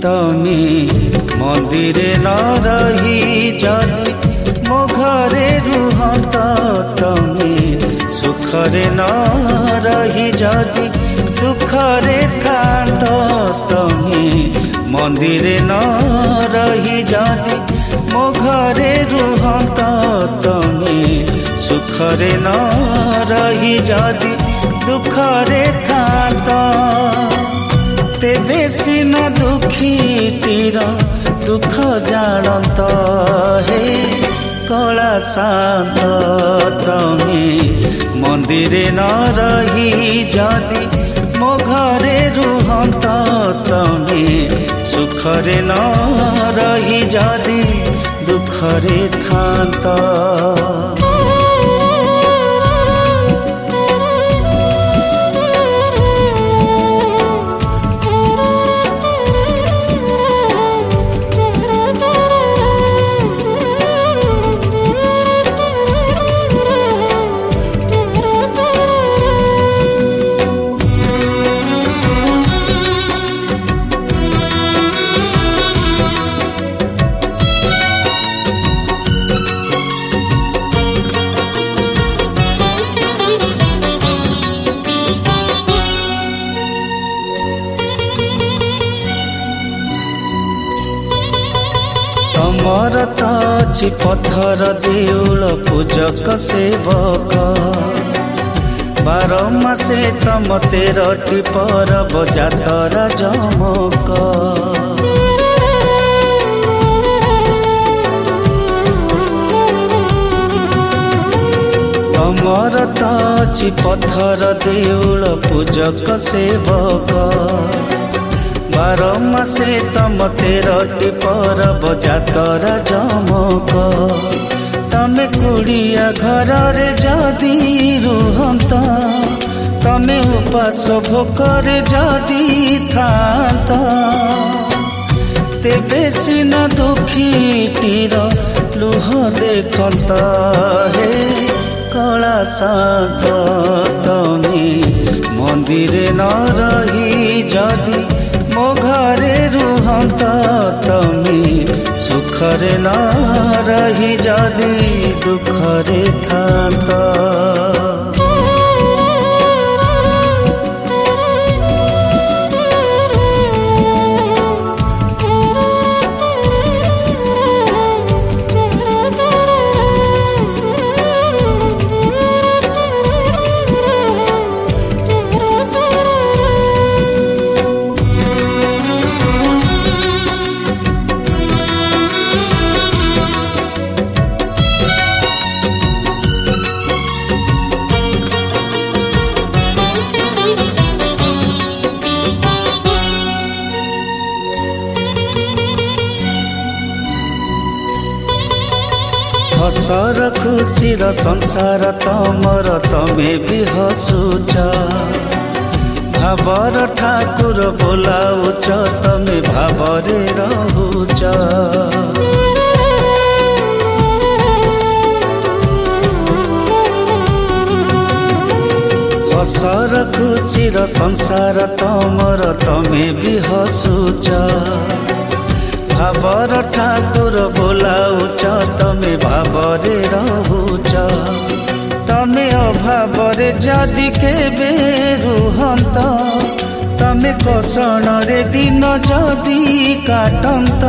तमे मंदिरे न रही जदि मो घरे रुहत तमे सुखरे न रही जदि दुखरे थात तमे मंदिरे न रही जदि मो घरे रुहत तमे सुखरे न रही जदि दुखरे थात तेबे सिना दुखीटीर दुख जानत हे कला शांत तमे मंदिरे न रही जदि मो घरे रुहत तमे सुखरे न रही जदि दुखरे थात तमर ताची पत्थर देउल पूजक सेवक 12 मासे तम 13टी परब जातरा जमक तमर ताची पत्थर देउल पूजक सेवक 12 मासे तम 13टी परब जातरा जमक तमे कुड़िया घर रे जदि रुहंत तमे उपास भोकर जदि थात तेबे सिना दुखीटीर लुह देखंत हे कला शांत तमे मंदिरे न रही जदि मो घरे रुहत तमे सुखरे न रही जदि दुखरे थात हसर खुशीर संसार तमर तमे भी हसुच भावर ठाकुर बोलाउच तमे भावरे रहुच हसर खुशीर संसार तमर तमे भी हसुच भावर ठाकुर बोलाउच तमे भावरे रहुच तमे अभावरे जदि केबे रुहंत तमे कसणरे दिन जदि काटंत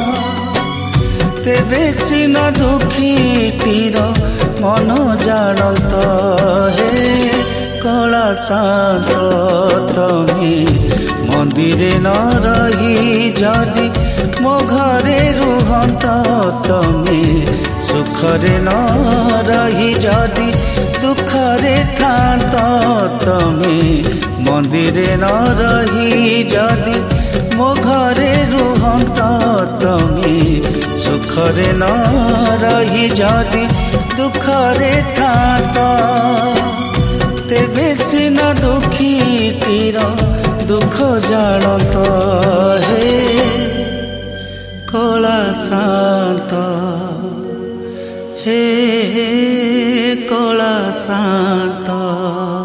तेबे सिना दुखीटीर मन जानत हे कला शांत तमे मंदिरे न रही जदि मो घरे रुहत तमे सुखरे न रही जदि दुखरे थात तमे मंदिरे न रही जदि मो घरे रुहत तमे सुखरे न रही जदि दुखरे थात तेबे सिना दुखीटीर दुख जानत हे कला शांत हे कला शांत।